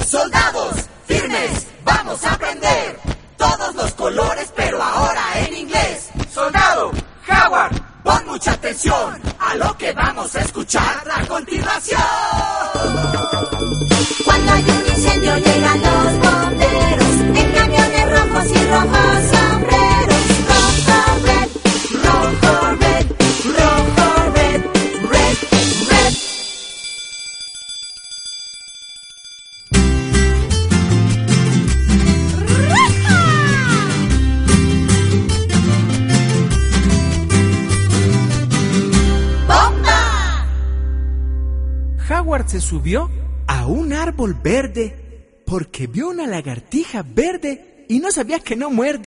Soldados, firmes, vamos a aprender todos los colores, pero ahora en inglés. Soldado, Howard, pon mucha atención a lo que vamos a escuchar a continuación. Cuando hay un incendio llegan los bomberos en camiones rojos y rojos sombreros. Rojo, red, rojo, red, rojo, red, red, red. ¡Bomba! Howard se subió a un árbol verde porque vio una lagartija verde y no sabía que no muerde.